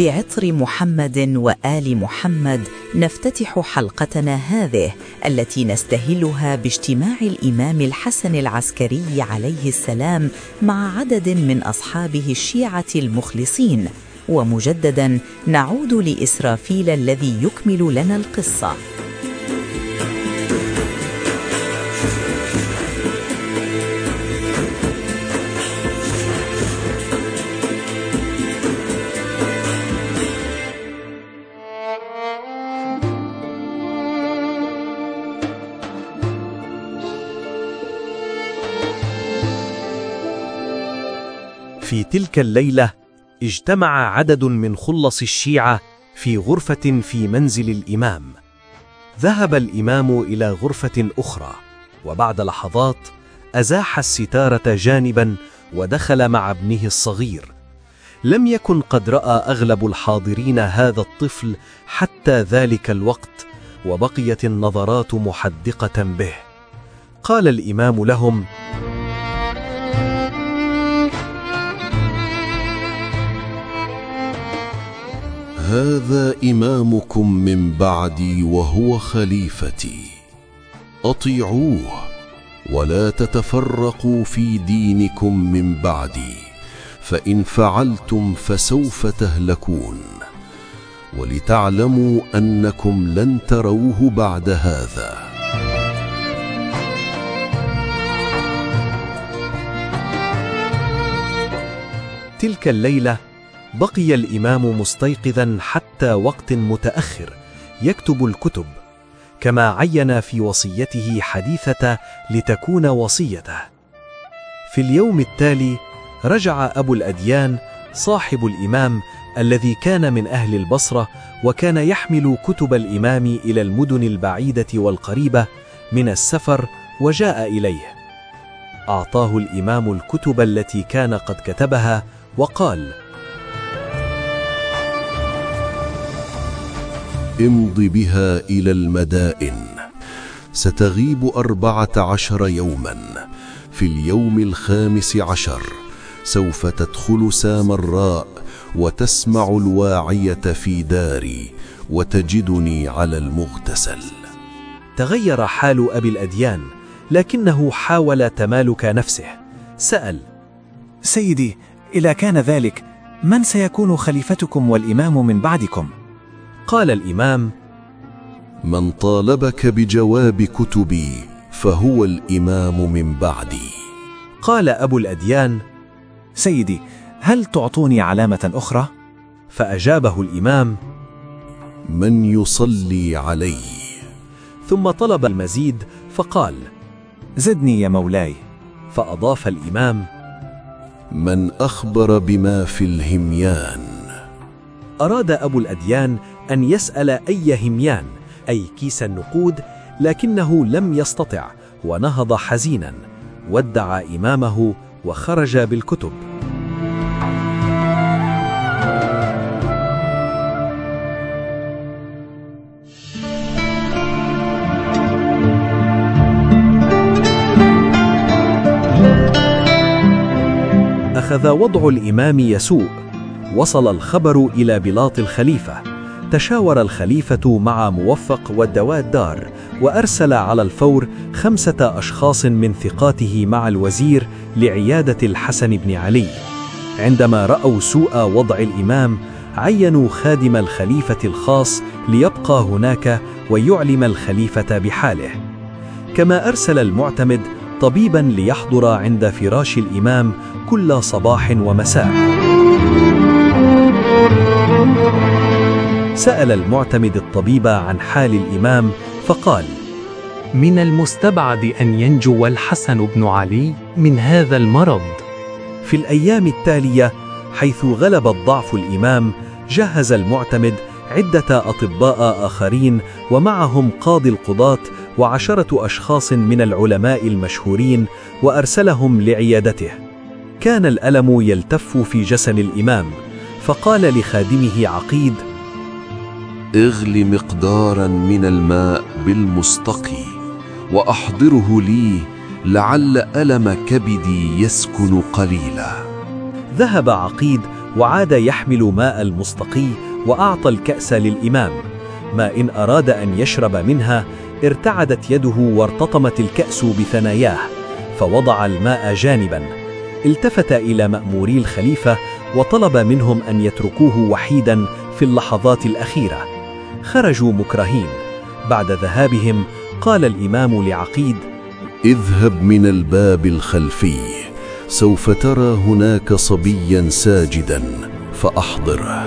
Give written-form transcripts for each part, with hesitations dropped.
بعطر محمد وآل محمد نفتتح حلقتنا هذه التي نستهلها باجتماع الإمام الحسن العسكري عليه السلام مع عدد من أصحابه الشيعة المخلصين، ومجددا نعود لإسرافيل الذي يكمل لنا القصة. في تلك الليلة اجتمع عدد من خلص الشيعة في غرفة في منزل الإمام. ذهب الإمام إلى غرفة أخرى، وبعد لحظات أزاح الستارة جانبا ودخل مع ابنه الصغير. لم يكن قد رأى أغلب الحاضرين هذا الطفل حتى ذلك الوقت، وبقيت النظرات محدقة به. قال الإمام لهم: هذا إمامكم من بعدي وهو خليفتي، أطيعوه ولا تتفرقوا في دينكم من بعدي، فإن فعلتم فسوف تهلكون، ولتعلموا أنكم لن تروه بعد هذا. تلك الليلة بقي الإمام مستيقظا حتى وقت متأخر يكتب الكتب، كما عين في وصيته حديثة لتكون وصيته. في اليوم التالي رجع أبو الأديان صاحب الإمام الذي كان من أهل البصرة، وكان يحمل كتب الإمام إلى المدن البعيدة والقريبة من السفر، وجاء إليه. أعطاه الإمام الكتب التي كان قد كتبها وقال: امض بها إلى المدائن، ستغيب 14 يوما، في اليوم 15 سوف تدخل سامراء وتسمع الواعية في داري، وتجدني على المغتسل. تغير حال أبي الأديان، لكنه حاول تمالك نفسه. سأل: سيدي، إذا كان ذلك، من سيكون خليفتكم والإمام من بعدكم؟ قال الإمام: من طالبك بجواب كتبي فهو الإمام من بعدي. قال أبو الأديان: سيدي، هل تعطوني علامة أخرى؟ فأجابه الإمام: من يصلي علي. ثم طلب المزيد فقال: زدني يا مولاي. فأضاف الإمام: من أخبر بما في الهميان. أراد أبو الأديان أن يسأل أي هميان، أي كيس النقود، لكنه لم يستطع، ونهض حزينا، ودع إمامه وخرج بالكتب. أخذ وضع الإمام يسوء. وصل الخبر إلى بلاط الخليفة. تشاور الخليفة مع موفق والدواد دار، وأرسل على الفور 5 أشخاص من ثقاته مع الوزير لعيادة الحسن بن علي. عندما رأوا سوء وضع الإمام، عينوا خادم الخليفة الخاص ليبقى هناك ويعلم الخليفة بحاله. كما أرسل المعتمد طبيبا ليحضر عند فراش الإمام كل صباح ومساء. سأل المعتمد الطبيب عن حال الإمام فقال: من المستبعد أن ينجو الحسن بن علي من هذا المرض. في الأيام التالية، حيث غلب الضعف الإمام، جهز المعتمد عدة أطباء آخرين، ومعهم قاضي القضاة و10 أشخاص من العلماء المشهورين، وأرسلهم لعيادته. كان الألم يلتف في جسن الإمام، فقال لخادمه عقيد: اغل مقدارا من الماء بالمستقي وأحضره لي، لعل ألم كبدي يسكن قليلا. ذهب عقيد وعاد يحمل ماء المستقي وأعطى الكأس للإمام، ما إن أراد أن يشرب منها ارتعدت يده وارتطمت الكأس بثناياه، فوضع الماء جانبا. التفت إلى مأموري الخليفة وطلب منهم أن يتركوه وحيدا في اللحظات الأخيرة. خرجوا مكرهين. بعد ذهابهم قال الإمام لعقيد: اذهب من الباب الخلفي، سوف ترى هناك صبيا ساجدا فأحضره.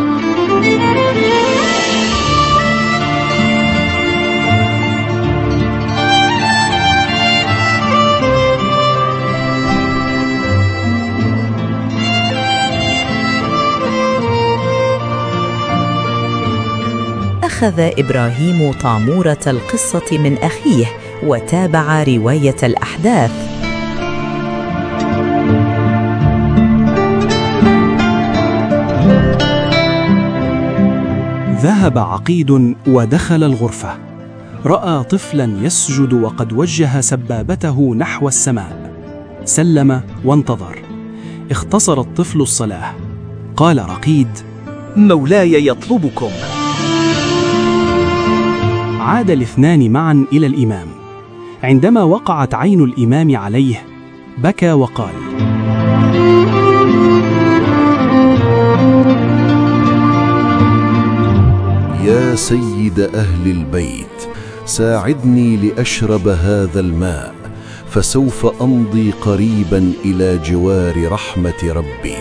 أخذ إبراهيم طامورة القصة من أخيه وتابع رواية الأحداث. ذهب عقيد ودخل الغرفة، رأى طفلا يسجد وقد وجه سبابته نحو السماء. سلم وانتظر. اختصر الطفل الصلاة. قال عقيد: مولاي يطلبكم. عاد الاثنان معا إلى الإمام. عندما وقعت عين الإمام عليه بكى وقال: يا سيد أهل البيت، ساعدني لأشرب هذا الماء، فسوف أمضي قريبا إلى جوار رحمة ربي.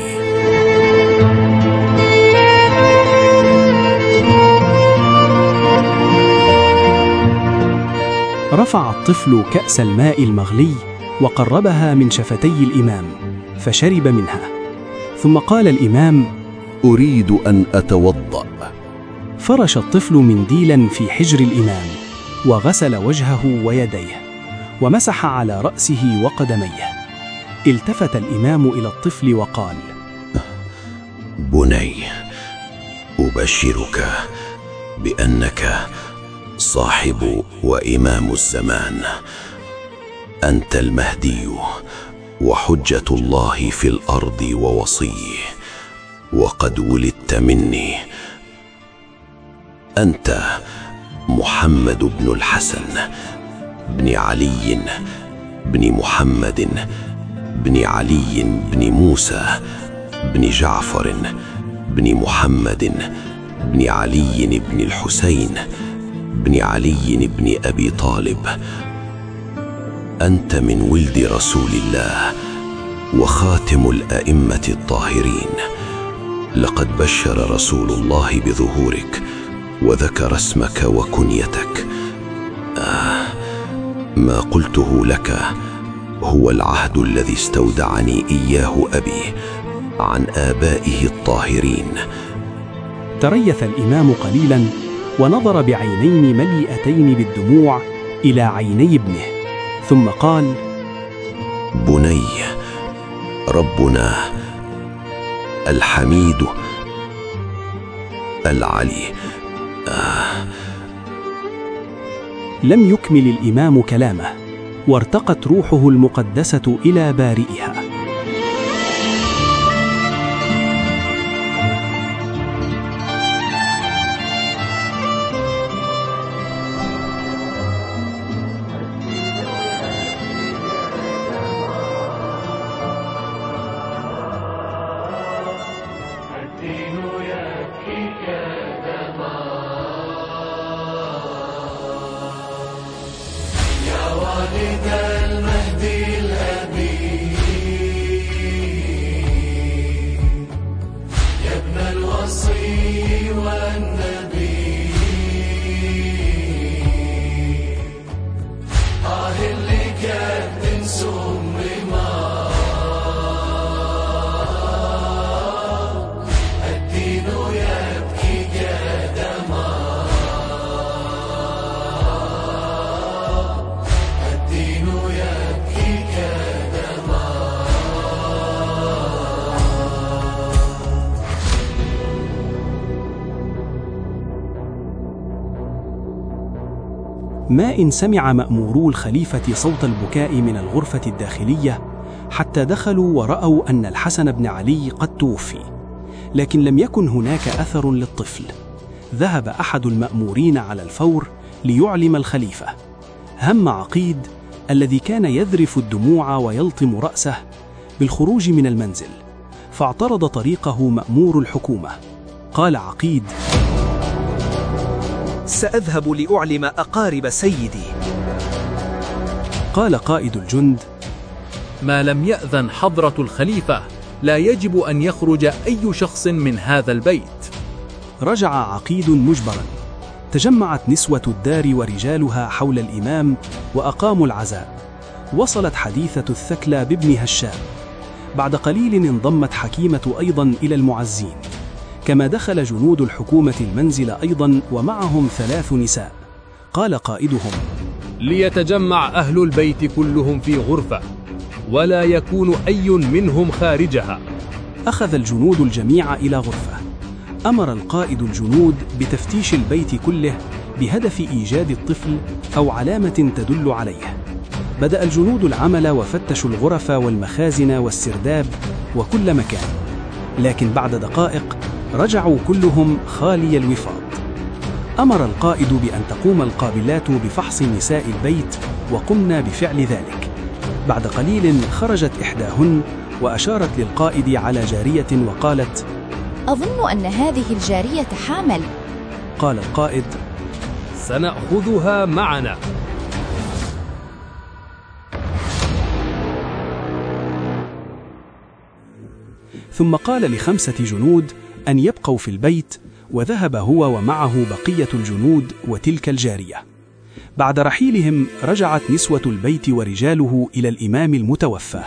رفع الطفل كأس الماء المغلي وقربها من شفتي الإمام فشرب منها. ثم قال الإمام: أريد أن أتوضأ. فرش الطفل منديلا في حجر الإمام وغسل وجهه ويديه ومسح على رأسه وقدميه. التفت الإمام إلى الطفل وقال: بني، أبشرك بأنك صاحب وإمام الزمان، أنت المهدي وحجة الله في الأرض ووصيه، وقد ولدت مني. أنت محمد بن الحسن بن علي بن محمد بن علي بن موسى بن جعفر بن محمد بن علي بن الحسين بن علي بن أبي طالب. أنت من ولد رسول الله وخاتم الأئمة الطاهرين. لقد بشر رسول الله بظهورك وذكر اسمك وكنيتك. ما قلته لك هو العهد الذي استودعني إياه أبي عن آبائه الطاهرين. تريث الإمام قليلا ونظر بعينين مليئتين بالدموع إلى عيني ابنه، ثم قال: بني، ربنا الحميد العلي. لم يكمل الإمام كلامه وارتقت روحه المقدسة إلى بارئها. ما إن سمع مأمورو الخليفة صوت البكاء من الغرفة الداخلية حتى دخلوا ورأوا أن الحسن بن علي قد توفي، لكن لم يكن هناك أثر للطفل. ذهب أحد المأمورين على الفور ليعلم الخليفة. هم عقيد الذي كان يذرف الدموع ويلطم رأسه بالخروج من المنزل، فاعترض طريقه مأمور الحكومة. قال عقيد: سأذهب لأعلم أقارب سيدي. قال قائد الجند: ما لم يأذن حضرة الخليفة لا يجب أن يخرج أي شخص من هذا البيت. رجع عقيد مجبرا. تجمعت نسوة الدار ورجالها حول الإمام وأقاموا العزاء. وصلت حديثة الثكلى بابن هشام. بعد قليل انضمت حكيمة أيضا إلى المعزين، كما دخل جنود الحكومة المنزل أيضا ومعهم 3 نساء. قال قائدهم: ليتجمع أهل البيت كلهم في غرفة ولا يكون أي منهم خارجها. أخذ الجنود الجميع إلى غرفة. أمر القائد الجنود بتفتيش البيت كله بهدف إيجاد الطفل أو علامة تدل عليه. بدأ الجنود العمل وفتشوا الغرف والمخازن والسرداب وكل مكان، لكن بعد دقائق رجعوا كلهم خالي الوفاض. أمر القائد بأن تقوم القابلات بفحص نساء البيت، وقمنا بفعل ذلك. بعد قليل خرجت إحداهن وأشارت للقائد على جارية وقالت: أظن أن هذه الجارية حامل. قال القائد: سنأخذها معنا. ثم قال ل5 جنود أن يبقوا في البيت، وذهب هو ومعه بقية الجنود وتلك الجارية. بعد رحيلهم رجعت نسوة البيت ورجاله إلى الإمام المتوفى.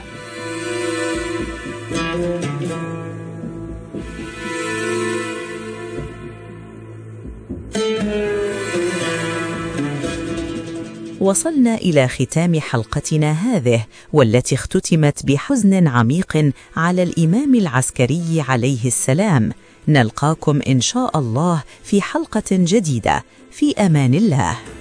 وصلنا إلى ختام حلقتنا هذه، والتي اختتمت بحزن عميق على الإمام العسكري عليه السلام. نلقاكم إن شاء الله في حلقة جديدة. في أمان الله.